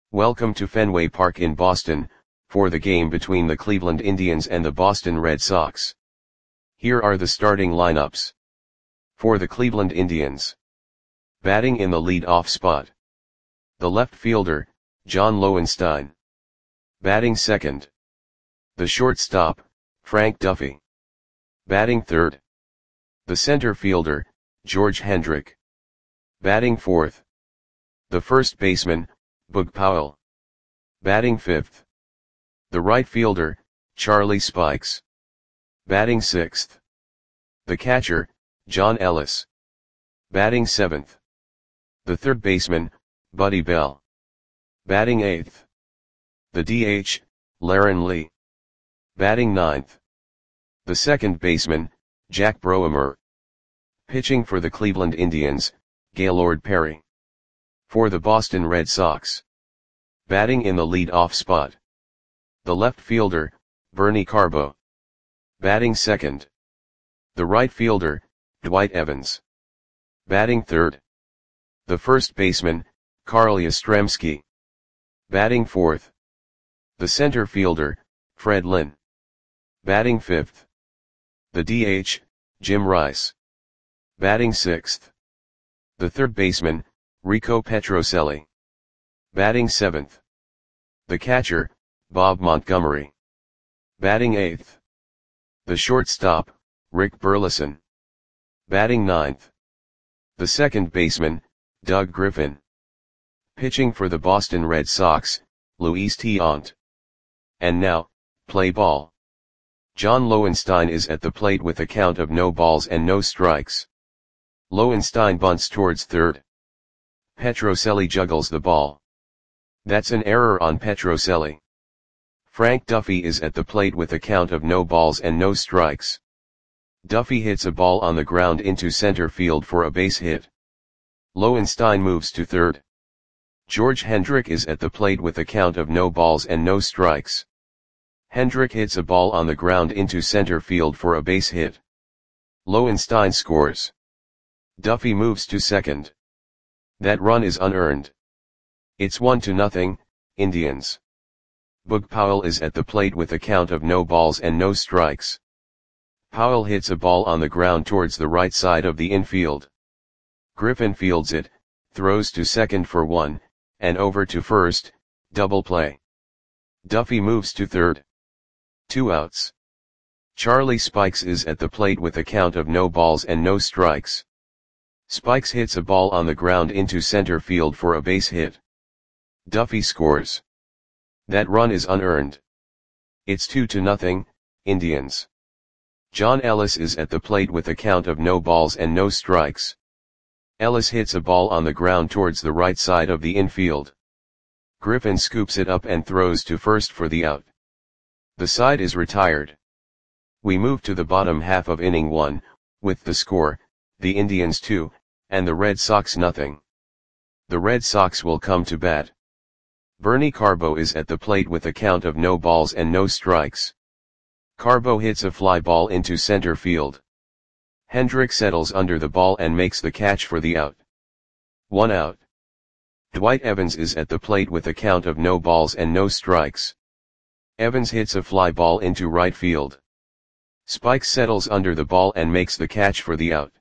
Welcome to Fenway Park in Boston, for the game between the Cleveland Indians and the Boston Red Sox. Here are the starting lineups. For the Cleveland Indians. Batting in the lead-off spot. The left fielder, John Lowenstein. Batting second. The shortstop, Frank Duffy. Batting third. The center fielder, George Hendrick. Batting fourth. The first baseman, Bug Powell. Batting fifth. The right fielder, Charlie Spikes. Batting sixth. The catcher, John Ellis. Batting seventh. The third baseman, Buddy Bell. Batting eighth. The DH, Laren Lee. Batting ninth. The second baseman, Jack Broemer. Pitching for the Cleveland Indians, Gaylord Perry. For the Boston Red Sox. Batting in the lead-off spot. The left fielder, Bernie Carbo. Batting second. The right fielder, Dwight Evans. Batting third. The first baseman, Carl Yastrzemski. Batting fourth. The center fielder, Fred Lynn. Batting fifth. The DH, Jim Rice. Batting sixth. The third baseman, Rico Petrocelli. Batting seventh. The catcher, Bob Montgomery. Batting eighth. The shortstop, Rick Burleson. Batting ninth. The second baseman, Doug Griffin. Pitching for the Boston Red Sox, Luis Tiant. And now, play ball. John Lowenstein is at the plate with a count of no balls and no strikes. Lowenstein bunts towards third. Petrocelli juggles the ball. That's an error on Petrocelli. Frank Duffy is at the plate with a count of no balls and no strikes. Duffy hits a ball on the ground into center field for a base hit. Lowenstein moves to third. George Hendrick is at the plate with a count of no balls and no strikes. Hendrick hits a ball on the ground into center field for a base hit. Lowenstein scores. Duffy moves to second. That run is unearned. It's 1-0, Indians. Bug Powell is at the plate with a count of no balls and no strikes. Powell hits a ball on the ground towards the right side of the infield. Griffin fields it, throws to second for one, and over to first, double play. Duffy moves to third. 2 outs. Charlie Spikes is at the plate with a count of no balls and no strikes. Spikes hits a ball on the ground into center field for a base hit. Duffy scores. That run is unearned. It's 2-0, Indians. John Ellis is at the plate with a count of no balls and no strikes. Ellis hits a ball on the ground towards the right side of the infield. Griffin scoops it up and throws to first for the out. The side is retired. We move to the bottom half of inning 1, with the score, the Indians 2, and the Red Sox 0. The Red Sox will come to bat. Bernie Carbo is at the plate with a count of no balls and no strikes. Carbo hits a fly ball into center field. Hendrick settles under the ball and makes the catch for the out. 1 out. Dwight Evans is at the plate with a count of no balls and no strikes. Evans hits a fly ball into right field. Spikes settles under the ball and makes the catch for the out.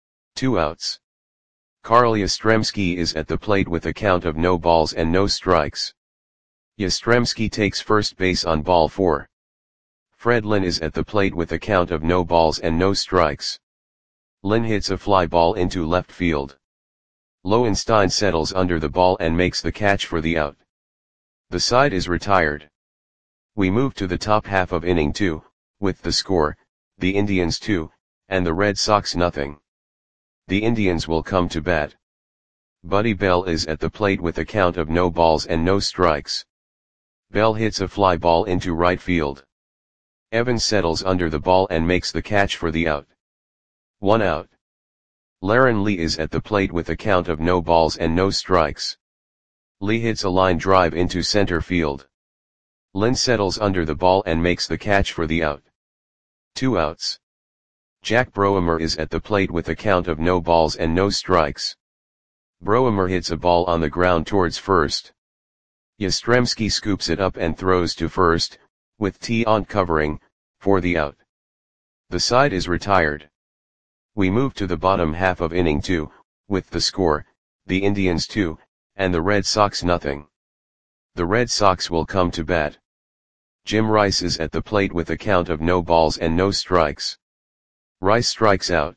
2 outs. Carl Yastrzemski is at the plate with a count of no balls and no strikes. Yastrzemski takes first base on ball 4. Fred Lynn is at the plate with a count of no balls and no strikes. Lynn hits a fly ball into left field. Lowenstein settles under the ball and makes the catch for the out. The side is retired. We move to the top half of inning 2, with the score, the Indians 2, and the Red Sox 0. The Indians will come to bat. Buddy Bell is at the plate with a count of no balls and no strikes. Bell hits a fly ball into right field. Evans settles under the ball and makes the catch for the out. 1 out. Laren Lee is at the plate with a count of no balls and no strikes. Lee hits a line drive into center field. Lynn settles under the ball and makes the catch for the out. 2 outs. Jack Broemer is at the plate with a count of no balls and no strikes. Broemer hits a ball on the ground towards first. Yastrzemski scoops it up and throws to first, with T on covering, for the out. The side is retired. We move to the bottom half of inning 2, with the score, the Indians 2, and the Red Sox nothing. The Red Sox will come to bat. Jim Rice is at the plate with a count of no balls and no strikes. Rice strikes out.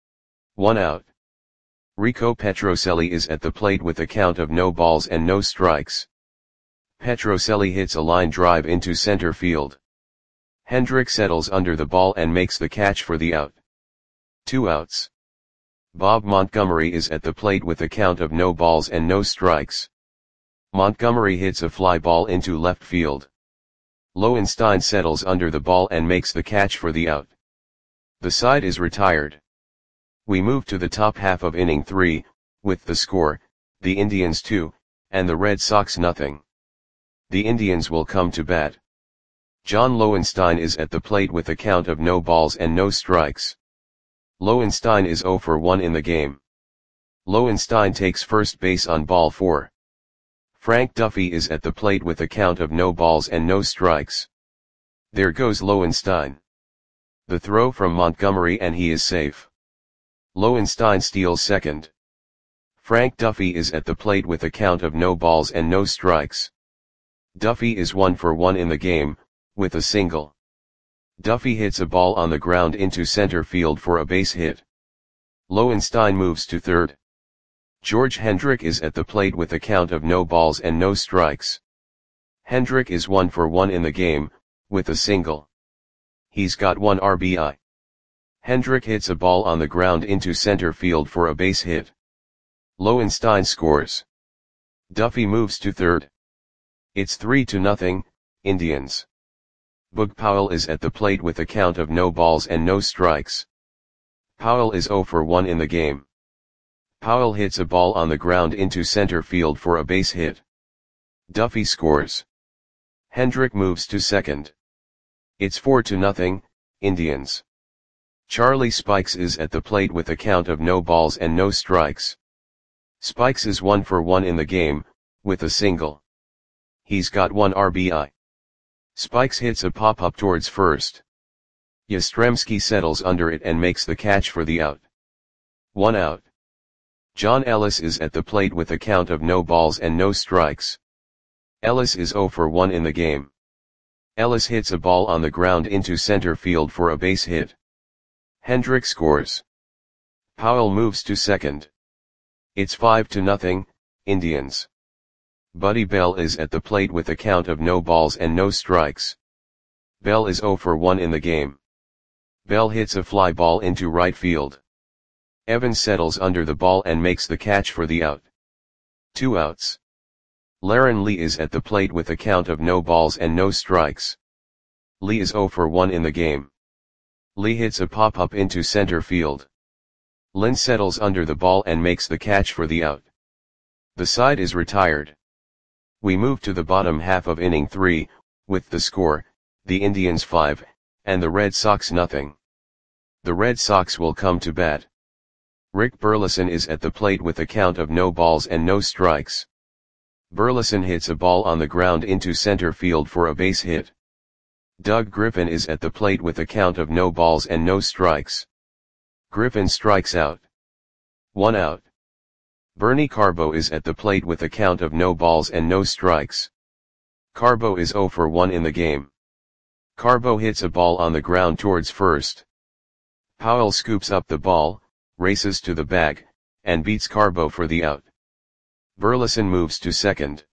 1 out. Rico Petrocelli is at the plate with a count of no balls and no strikes. Petrocelli hits a line drive into center field. Hendrick settles under the ball and makes the catch for the out. 2 outs. Bob Montgomery is at the plate with a count of no balls and no strikes. Montgomery hits a fly ball into left field. Lowenstein settles under the ball and makes the catch for the out. The side is retired. We move to the top half of inning 3, with the score, the Indians 2, and the Red Sox nothing. The Indians will come to bat. John Lowenstein is at the plate with a count of no balls and no strikes. Lowenstein is 0 for 1 in the game. Lowenstein takes first base on ball 4. Frank Duffy is at the plate with a count of no balls and no strikes. There goes Lowenstein. The throw from Montgomery and he is safe. Lowenstein steals second. Frank Duffy is at the plate with a count of no balls and no strikes. Duffy is 1 for 1 in the game, with a single. Duffy hits a ball on the ground into center field for a base hit. Lowenstein moves to third. George Hendrick is at the plate with a count of no balls and no strikes. Hendrick is 1 for 1 in the game, with a single. He's got 1 RBI. Hendrick hits a ball on the ground into center field for a base hit. Lowenstein scores. Duffy moves to third. It's 3-0, Indians. Boog Powell is at the plate with a count of no balls and no strikes. Powell is 0 for 1 in the game. Powell hits a ball on the ground into center field for a base hit. Duffy scores. Hendrick moves to second. It's 4-0, Indians. Charlie Spikes is at the plate with a count of no balls and no strikes. Spikes is 1 for 1 in the game, with a single. He's got 1 RBI. Spikes hits a pop-up towards first. Yastrzemski settles under it and makes the catch for the out. 1 out. John Ellis is at the plate with a count of no balls and no strikes. Ellis is 0 for 1 in the game. Ellis hits a ball on the ground into center field for a base hit. Hendrick scores. Powell moves to second. It's 5-0, Indians. Buddy Bell is at the plate with a count of no balls and no strikes. Bell is 0 for 1 in the game. Bell hits a fly ball into right field. Evans settles under the ball and makes the catch for the out. 2 outs. Laren Lee is at the plate with a count of no balls and no strikes. Lee is 0 for 1 in the game. Lee hits a pop-up into center field. Lynn settles under the ball and makes the catch for the out. The side is retired. We move to the bottom half of inning 3, with the score, the Indians 5, and the Red Sox nothing. The Red Sox will come to bat. Rick Burleson is at the plate with a count of no balls and no strikes. Burleson hits a ball on the ground into center field for a base hit. Doug Griffin is at the plate with a count of no balls and no strikes. Griffin strikes out. 1 out. Bernie Carbo is at the plate with a count of no balls and no strikes. Carbo is 0 for 1 in the game. Carbo hits a ball on the ground towards first. Powell scoops up the ball, races to the bag, and beats Carbo for the out. Burleson moves to second.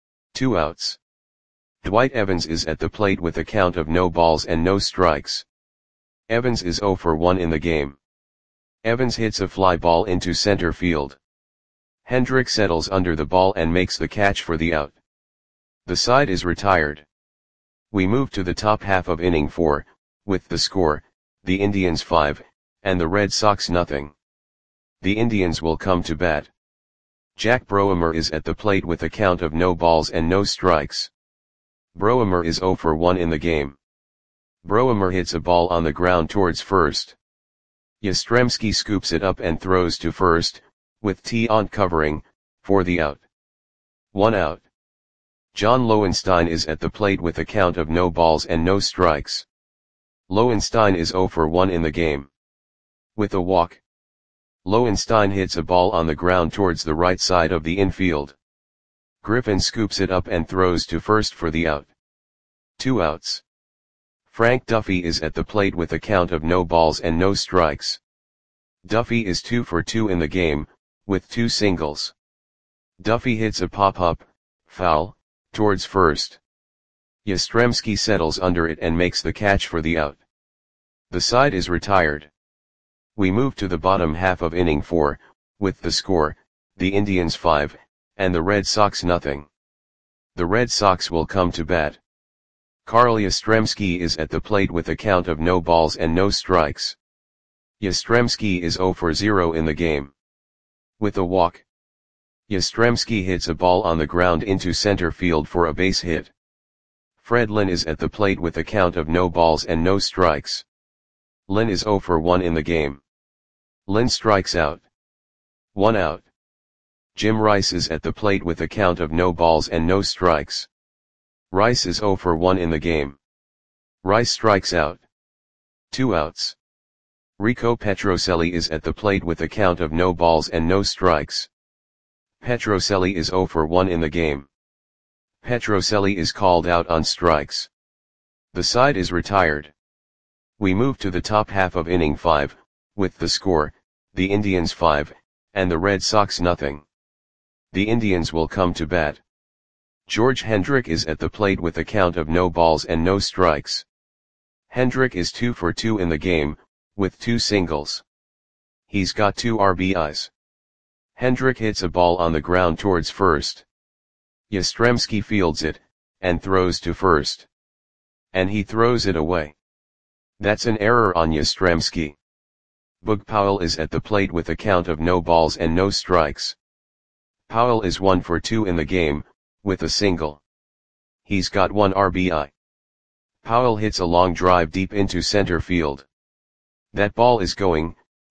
2 outs. Dwight Evans is at the plate with a count of no balls and no strikes. Evans is 0 for 1 in the game. Evans hits a fly ball into center field. Hendrick settles under the ball and makes the catch for the out. The side is retired. We move to the top half of inning 4, with the score, the Indians 5, and the Red Sox nothing. The Indians will come to bat. Jack Broemer is at the plate with a count of no balls and no strikes. Broemer is 0 for 1 in the game. Broemer hits a ball on the ground towards first. Yastrzemski scoops it up and throws to first, with T on covering, for the out. 1 out. John Lowenstein is at the plate with a count of no balls and no strikes. Lowenstein is 0 for 1 in the game. With a walk, Lowenstein hits a ball on the ground towards the right side of the infield. Griffin scoops it up and throws to first for the out. 2 outs. Frank Duffy is at the plate with a count of no balls and no strikes. Duffy is 2 for 2 in the game, with 2 singles. Duffy hits a pop-up, foul, towards first. Yastrzemski settles under it and makes the catch for the out. The side is retired. We move to the bottom half of inning 4, with the score, the Indians 5, and the Red Sox nothing. The Red Sox will come to bat. Carl Yastrzemski is at the plate with a count of no balls and no strikes. Yastrzemski is 0 for 0 in the game. With a walk, Yastrzemski hits a ball on the ground into center field for a base hit. Fred Lynn is at the plate with a count of no balls and no strikes. Lynn is 0 for 1 in the game. Lynn strikes out. 1 out. Jim Rice is at the plate with a count of no balls and no strikes. Rice is 0 for 1 in the game. Rice strikes out. 2 outs. Rico Petrocelli is at the plate with a count of no balls and no strikes. Petrocelli is 0 for 1 in the game. Petrocelli is called out on strikes. The side is retired. We move to the top half of inning 5, with the score, the Indians 5, and the Red Sox nothing. The Indians will come to bat. George Hendrick is at the plate with a count of no balls and no strikes. Hendrick is 2 for 2 in the game, with 2 singles. He's got 2 RBIs. Hendrick hits a ball on the ground towards first. Yastrzemski fields it, and throws to first. And he throws it away. That's an error on Yastrzemski. Boog Powell is at the plate with a count of no balls and no strikes. Powell is 1 for 2 in the game, with a single. He's got 1 RBI. Powell hits a long drive deep into center field. That ball is going,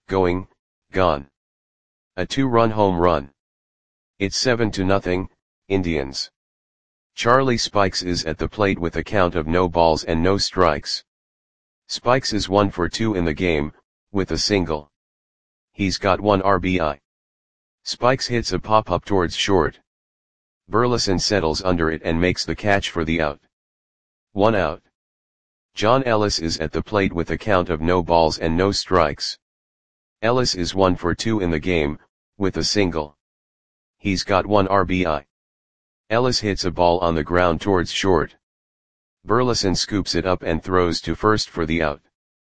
gone. A 2-run home run. It's 7-0, Indians. Charlie Spikes is at the plate with a count of no balls and no strikes. Spikes is 1 for 2 in the game, with a single. He's got 1 RBI. Spikes hits a pop-up towards short. Burleson settles under it and makes the catch for the out. 1 out. John Ellis is at the plate with a count of no balls and no strikes. Ellis is 1 for 2 in the game, with a single. He's got 1 RBI. Ellis hits a ball on the ground towards short. Burleson scoops it up and throws to first for the out.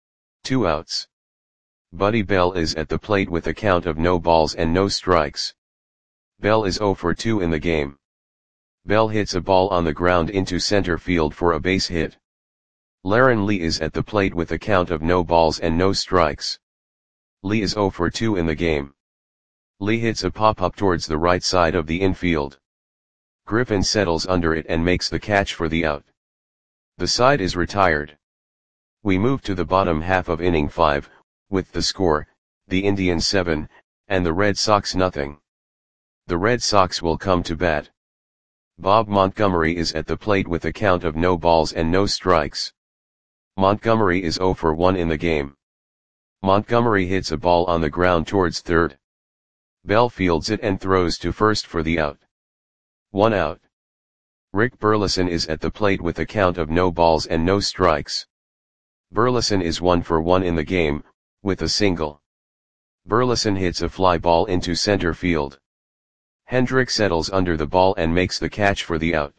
2 outs. Buddy Bell is at the plate with a count of no balls and no strikes. Bell is 0 for 2 in the game. Bell hits a ball on the ground into center field for a base hit. Laren Lee is at the plate with a count of no balls and no strikes. Lee is 0 for 2 in the game. Lee hits a pop-up towards the right side of the infield. Griffin settles under it and makes the catch for the out. The side is retired. We move to the bottom half of inning 5, with the score, the Indians 7, and the Red Sox nothing. The Red Sox will come to bat. Bob Montgomery is at the plate with a count of no balls and no strikes. Montgomery is 0 for 1 in the game. Montgomery hits a ball on the ground towards third. Bell fields it and throws to first for the out. 1 out. Rick Burleson is at the plate with a count of no balls and no strikes. Burleson is 1 for 1 in the game, with a single. Burleson hits a fly ball into center field. Hendrick settles under the ball and makes the catch for the out.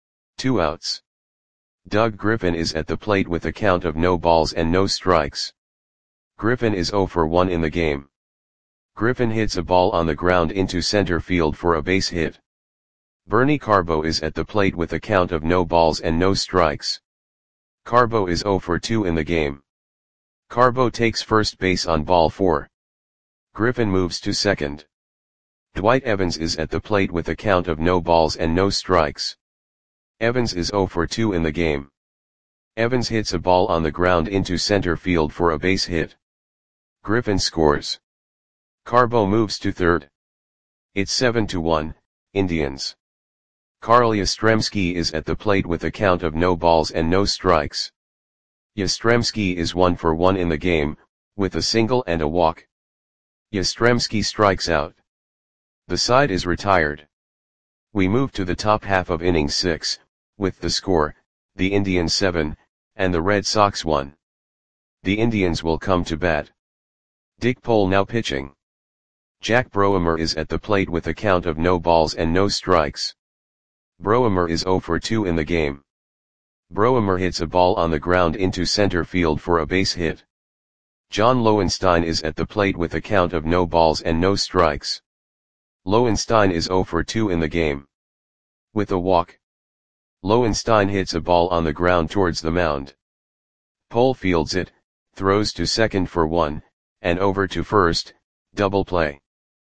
2 outs. Doug Griffin is at the plate with a count of no balls and no strikes. Griffin is 0 for 1 in the game. Griffin hits a ball on the ground into center field for a base hit. Bernie Carbo is at the plate with a count of no balls and no strikes. Carbo is 0 for 2 in the game. Carbo takes first base on ball 4. Griffin moves to second. Dwight Evans is at the plate with a count of no balls and no strikes. Evans is 0 for 2 in the game. Evans hits a ball on the ground into center field for a base hit. Griffin scores. Carbo moves to third. It's 7-1, Indians. Carl Yastrzemski is at the plate with a count of no balls and no strikes. Yastrzemski is 1 for 1 in the game, with a single and a walk. Yastrzemski strikes out. The side is retired. We move to the top half of inning 6, with the score, the Indians 7, and the Red Sox 1. The Indians will come to bat. Dick Pole now pitching. Jack Broemer is at the plate with a count of no balls and no strikes. Broemer is 0 for 2 in the game. Broemer hits a ball on the ground into center field for a base hit. John Lowenstein is at the plate with a count of no balls and no strikes. Lowenstein is 0 for 2 in the game. With a walk. Lowenstein hits a ball on the ground towards the mound. Pole fields it, throws to second for 1, and over to first, double play.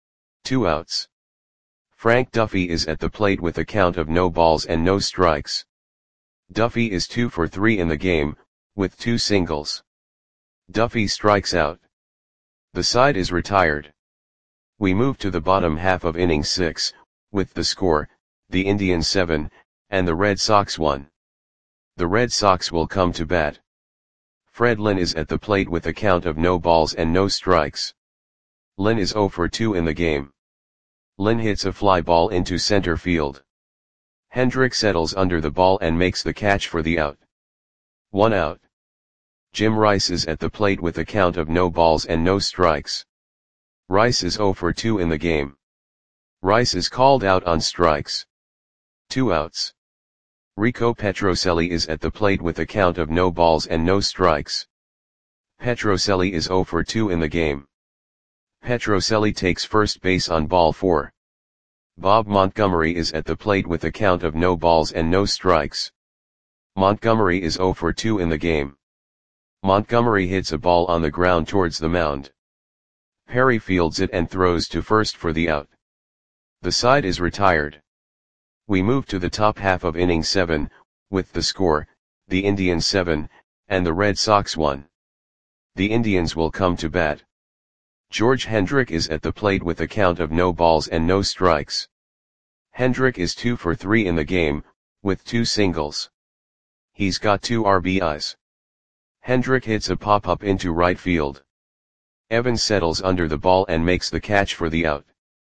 2 outs. Frank Duffy is at the plate with a count of no balls and no strikes. Duffy is 2 for 3 in the game, with 2 singles. Duffy strikes out. The side is retired. We move to the bottom half of inning 6, with the score, the Indians 7, and the Red Sox 1. The Red Sox will come to bat. Fred Lynn is at the plate with a count of no balls and no strikes. Lynn is 0 for 2 in the game. Lynn hits a fly ball into center field. Hendrick settles under the ball and makes the catch for the out. 1 out. Jim Rice is at the plate with a count of no balls and no strikes. Rice is 0 for 2 in the game. Rice is called out on strikes. 2 outs. Rico Petrocelli is at the plate with a count of no balls and no strikes. Petrocelli is 0 for 2 in the game. Petrocelli takes first base on ball 4. Bob Montgomery is at the plate with a count of no balls and no strikes. Montgomery is 0 for 2 in the game. Montgomery hits a ball on the ground towards the mound. Perry fields it and throws to first for the out. The side is retired. We move to the top half of inning 7, with the score, the Indians 7, and the Red Sox 1. The Indians will come to bat. George Hendrick is at the plate with a count of no balls and no strikes. Hendrick is 2 for 3 in the game, with 2 singles. He's got 2 RBIs. Hendrick hits a pop-up into right field. Evans settles under the ball and makes the catch for the out.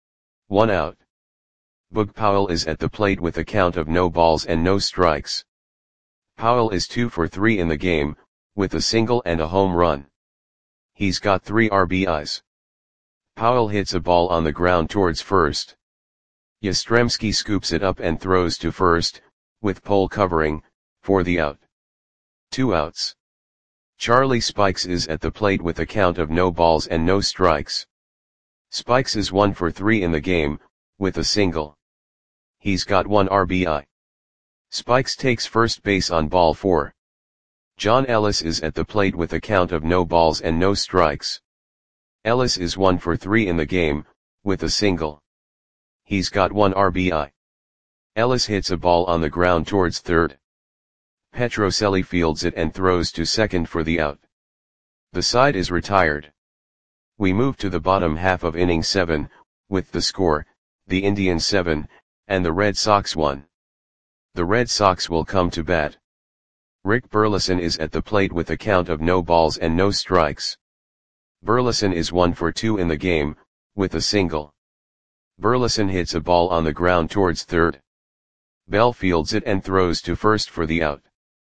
1 out. Boog Powell is at the plate with a count of no balls and no strikes. Powell is 2 for 3 in the game, with a single and a home run. He's got 3 RBIs. Powell hits a ball on the ground towards first. Yastrzemski scoops it up and throws to first, with Pole covering, for the out. 2 outs. Charlie Spikes is at the plate with a count of no balls and no strikes. Spikes is 1 for 3 in the game, with a single. He's got 1 RBI. Spikes takes first base on ball 4. John Ellis is at the plate with a count of no balls and no strikes. Ellis is 1 for 3 in the game, with a single. He's got 1 RBI. Ellis hits a ball on the ground towards third. Petrocelli fields it and throws to second for the out. The side is retired. We move to the bottom half of inning 7, with the score, the Indians 7, and the Red Sox 1. The Red Sox will come to bat. Rick Burleson is at the plate with a count of no balls and no strikes. Burleson is 1 for 2 in the game, with a single. Burleson hits a ball on the ground towards third. Bell fields it and throws to first for the out.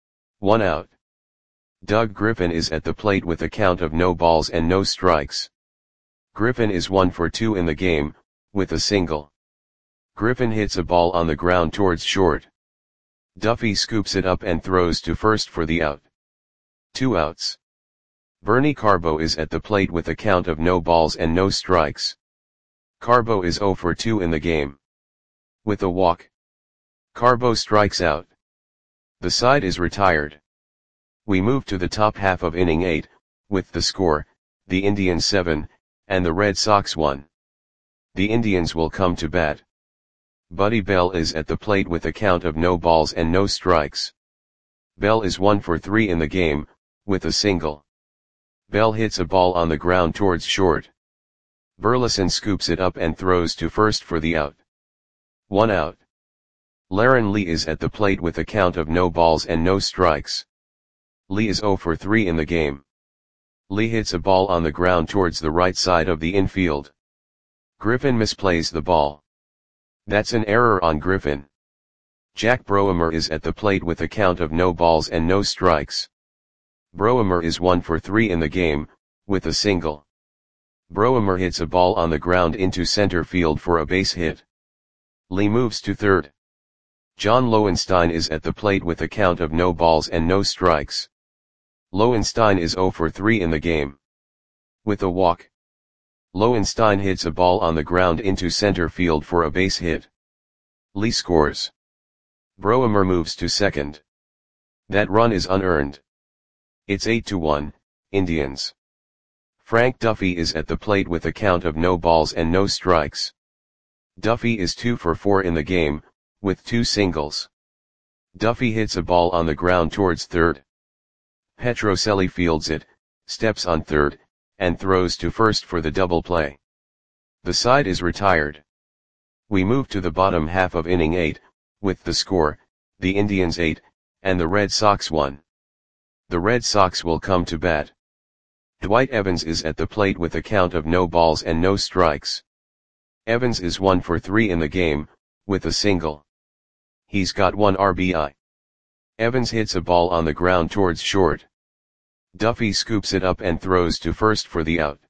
1 out. Doug Griffin is at the plate with a count of no balls and no strikes. Griffin is 1 for 2 in the game, with a single. Griffin hits a ball on the ground towards short. Duffy scoops it up and throws to first for the out. 2 outs. Bernie Carbo is at the plate with a count of no balls and no strikes. Carbo is 0 for 2 in the game. With a walk. Carbo strikes out. The side is retired. We move to the top half of inning 8, with the score, the Indians 7, and the Red Sox 1. The Indians will come to bat. Buddy Bell is at the plate with a count of no balls and no strikes. Bell is 1 for 3 in the game, with a single. Bell hits a ball on the ground towards short. Burleson scoops it up and throws to first for the out. 1 out. Laron Lee is at the plate with a count of no balls and no strikes. Lee is 0 for 3 in the game. Lee hits a ball on the ground towards the right side of the infield. Griffin misplays the ball. That's an error on Griffin. Jack Broemer is at the plate with a count of no balls and no strikes. Broemer is 1 for 3 in the game, with a single. Broemer hits a ball on the ground into center field for a base hit. Lee moves to third. John Lowenstein is at the plate with a count of no balls and no strikes. Lowenstein is 0 for 3 in the game. With a walk. Lowenstein hits a ball on the ground into center field for a base hit. Lee scores. Broemer moves to second. That run is unearned. It's 8-1, Indians. Frank Duffy is at the plate with a count of no balls and no strikes. Duffy is 2 for 4 in the game, with 2 singles. Duffy hits a ball on the ground towards third. Petrocelli fields it, steps on third, and throws to first for the double play. The side is retired. We move to the bottom half of inning 8, with the score, the Indians 8, and the Red Sox 1. The Red Sox will come to bat. Dwight Evans is at the plate with a count of no balls and no strikes. Evans is 1 for 3 in the game, with a single. He's got 1 RBI. Evans hits a ball on the ground towards short. Duffy scoops it up and throws to first for the out.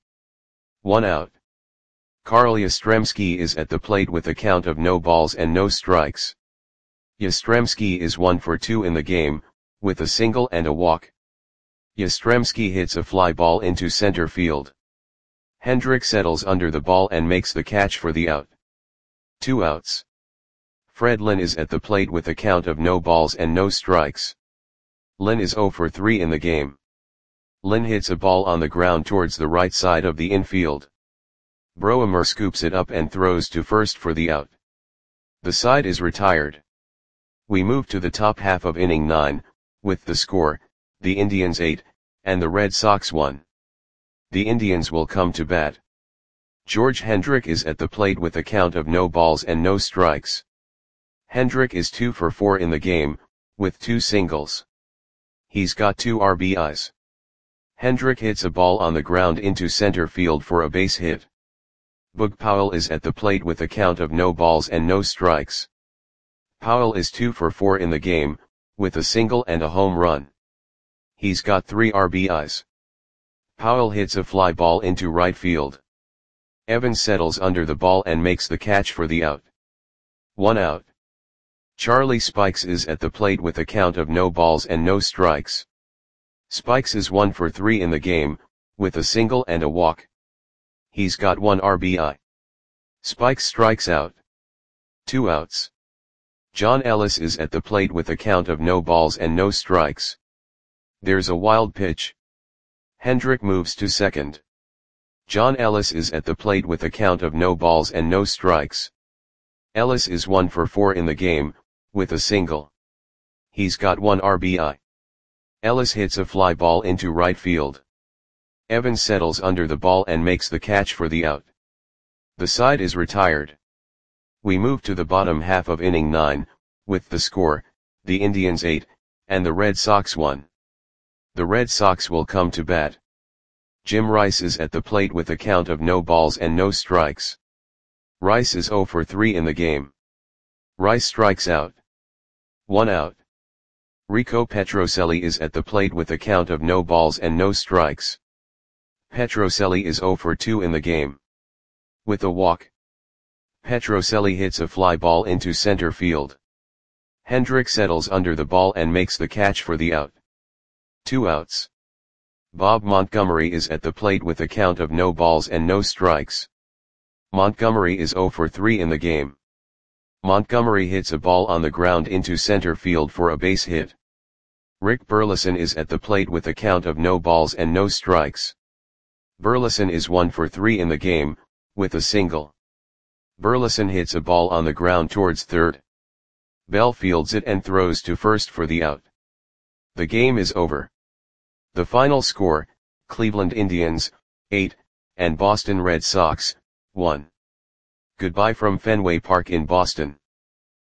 1 out. Carl Yastrzemski is at the plate with a count of no balls and no strikes. Yastrzemski is 1 for 2 in the game, with a single and a walk. Yastrzemski hits a fly ball into center field. Hendrick settles under the ball and makes the catch for the out. 2 outs. Fred Lynn is at the plate with a count of no balls and no strikes. Lynn is 0 for 3 in the game. Lynn hits a ball on the ground towards the right side of the infield. Broemer scoops it up and throws to first for the out. The side is retired. We move to the top half of inning 9, with the score, the Indians 8, and the Red Sox 1. The Indians will come to bat. George Hendrick is at the plate with a count of no balls and no strikes. Hendrick is 2 for 4 in the game, with 2 singles. He's got 2 RBIs. Hendrick hits a ball on the ground into center field for a base hit. Boog Powell is at the plate with a count of no balls and no strikes. Powell is 2 for 4 in the game, with a single and a home run. He's got 3 RBIs. Powell hits a fly ball into right field. Evans settles under the ball and makes the catch for the out. 1 out. Charlie Spikes is at the plate with a count of no balls and no strikes. Spikes is 1 for 3 in the game, with a single and a walk. He's got 1 RBI. Spikes strikes out. 2 outs. John Ellis is at the plate with a count of no balls and no strikes. There's a wild pitch. Hendrick moves to second. John Ellis is at the plate with a count of no balls and no strikes. Ellis is 1 for 4 in the game, with a single. He's got 1 RBI. Ellis hits a fly ball into right field. Evans settles under the ball and makes the catch for the out. The side is retired. We move to the bottom half of inning 9, with the score, the Indians 8, and the Red Sox 1. The Red Sox will come to bat. Jim Rice is at the plate with a count of no balls and no strikes. Rice is 0 for 3 in the game. Rice strikes out. 1 out. Rico Petrocelli is at the plate with a count of no balls and no strikes. Petrocelli is 0 for 2 in the game. With a walk. Petrocelli hits a fly ball into center field. Hendrick settles under the ball and makes the catch for the out. 2 outs. Bob Montgomery is at the plate with a count of no balls and no strikes. Montgomery is 0 for 3 in the game. Montgomery hits a ball on the ground into center field for a base hit. Rick Burleson is at the plate with a count of no balls and no strikes. Burleson is 1 for 3 in the game, with a single. Burleson hits a ball on the ground towards third. Bell fields it and throws to first for the out. The game is over. The final score, Cleveland Indians, 8, and Boston Red Sox, 1. Goodbye from Fenway Park in Boston.